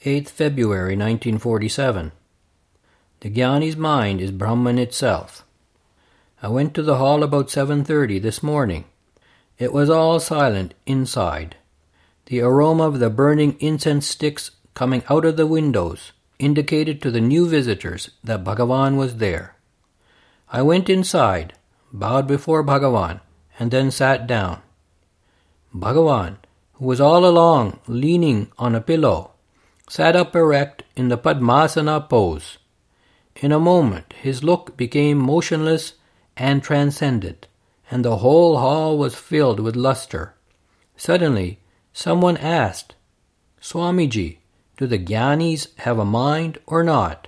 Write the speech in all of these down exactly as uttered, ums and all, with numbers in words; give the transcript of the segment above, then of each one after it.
eighth February nineteen forty-seven. The Jnani's mind is Brahman itself. I went to the hall about seven thirty this morning. It was all silent inside. The aroma of the burning incense sticks coming out of the windows indicated to the new visitors that Bhagavan was there. I went inside, bowed before Bhagavan, and then sat down. Bhagavan, who was all along leaning on a pillow, sat up erect in the Padmasana pose. In a moment his look became motionless and transcendent, and the whole hall was filled with luster. Suddenly someone asked, "Swamiji, do the Jnanis have a mind or not?"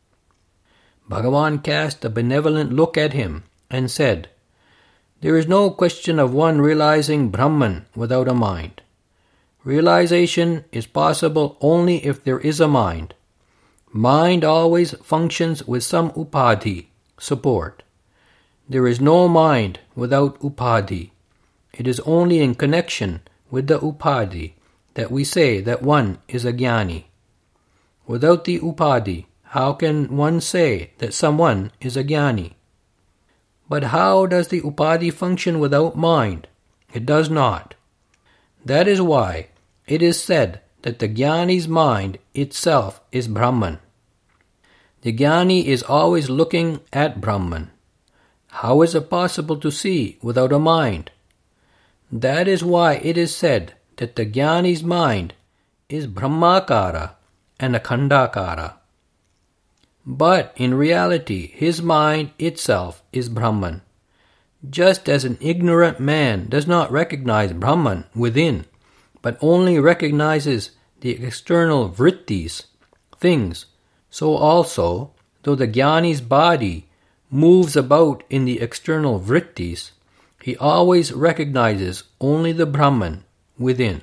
Bhagavan cast a benevolent look at him and said, "There is no question of one realizing Brahman without a mind. Realization is possible only if there is a mind. Mind always functions with some upadhi, support. There is no mind without upadhi. It is only in connection with the upadhi that we say that one is a jnani. Without the upadhi, how can one say that someone is a jnani? But how does the upadhi function without mind? It does not. That is why it is said that the jnani's mind itself is Brahman. The jnani is always looking at Brahman. How is it possible to see without a mind? That is why it is said that the jnani's mind is Brahmakara and Akhandakara. But in reality, his mind itself is Brahman. Just as an ignorant man does not recognize Brahman within, but only recognizes the external vrittis, things, so also, though the jnani's body moves about in the external vrittis, he always recognizes only the Brahman within.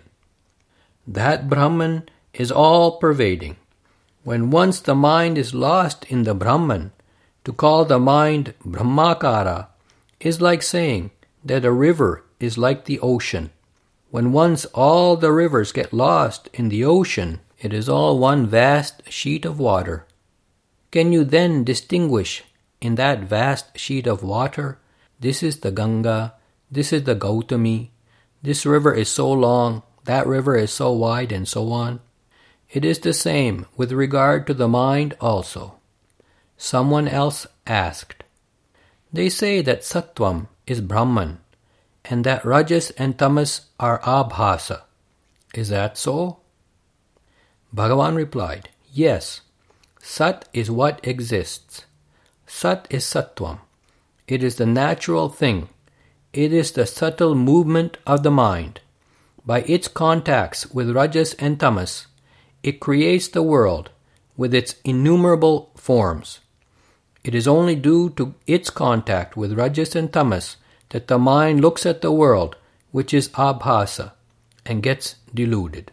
That Brahman is all-pervading. When once the mind is lost in the Brahman, to call the mind Brahmakara is like saying that a river is like the ocean. When once all the rivers get lost in the ocean, it is all one vast sheet of water. Can you then distinguish in that vast sheet of water, this is the Ganga, this is the Gautami, this river is so long, that river is so wide, and so on? It is the same with regard to the mind also. Someone else asked, "They say that Sattvam is Brahman, and that Rajas and Tamas are Abhasa. Is that so?" Bhagavan replied, "Yes, Sat is what exists. Sat is Sattvam. It is the natural thing. It is the subtle movement of the mind. By its contacts with Rajas and Tamas, it creates the world with its innumerable forms. It is only due to its contact with Rajas and Tamas that the mind looks at the world, which is Abhasa, and gets deluded.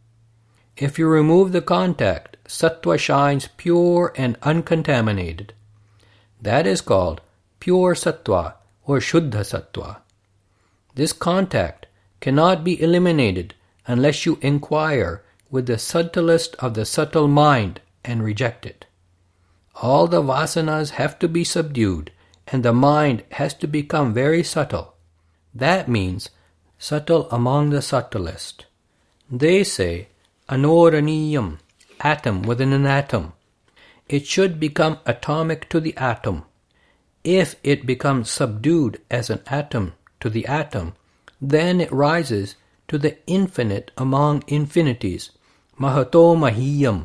If you remove the contact, Sattva shines pure and uncontaminated. That is called pure Sattva or Shuddha Sattva. This contact cannot be eliminated unless you inquire with the subtlest of the subtle mind and reject it. All the vasanas have to be subdued, and the mind has to become very subtle. That means subtle among the subtlest. They say, anoraniyam, atom within an atom. It should become atomic to the atom. If it becomes subdued as an atom to the atom, then it rises to the infinite among infinities, mahato mahiyam.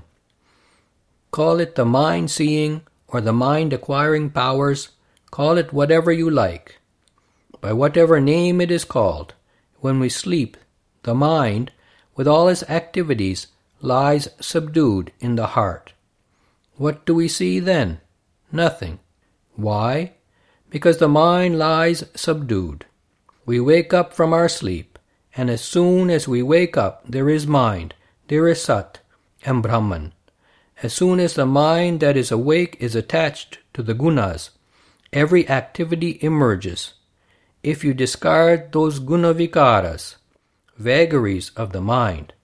Call it the mind-seeing or the mind-acquiring powers, call it whatever you like. By whatever name it is called, when we sleep, the mind, with all its activities, lies subdued in the heart. What do we see then? Nothing. Why? Because the mind lies subdued. We wake up from our sleep, and as soon as we wake up, there is mind, there is Sat and Brahman. As soon as the mind that is awake is attached to the gunas, every activity emerges. If you discard those guna vikaras, vagaries of the mind,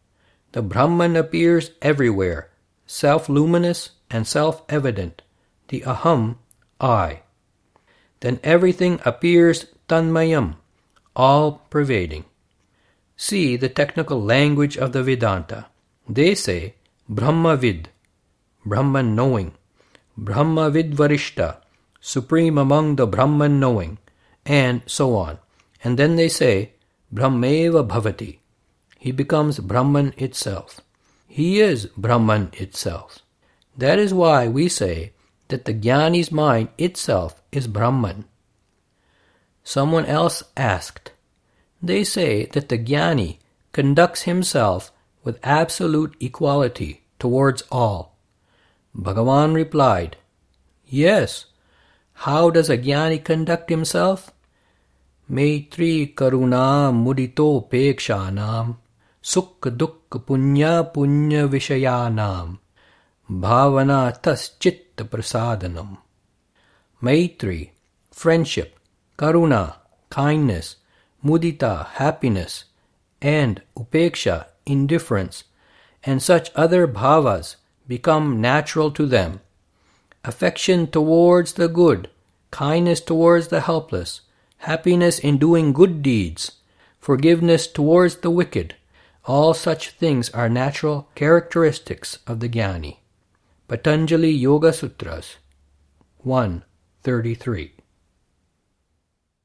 The Brahman appears everywhere, self-luminous and self-evident, the Aham, I. Then everything appears Tanmayam, all-pervading. See the technical language of the Vedanta. They say Brahmavid, Brahman knowing, Brahmavid Varishta, supreme among the Brahman knowing, and so on. And then they say Brahmeva Bhavati. He becomes Brahman itself. He is Brahman itself. That is why we say that the Jnani's mind itself is Brahman. Someone else asked, they say that the Jnani conducts himself with absolute equality towards all. Bhagavan replied, yes. How does a Jnani conduct himself? Maitri karuna mudito pekshanam sukha dukkha punya punya vishayanam bhavana tas chitta prasadanam. Maitri, friendship, karuna, kindness, mudita, happiness, and upeksha, indifference, and such other bhavas become natural to them. Affection towards the good, kindness towards the helpless, happiness in doing good deeds, forgiveness towards the wicked, all such things are natural characteristics of the Jnani. Patanjali Yoga Sutras one thirty-three.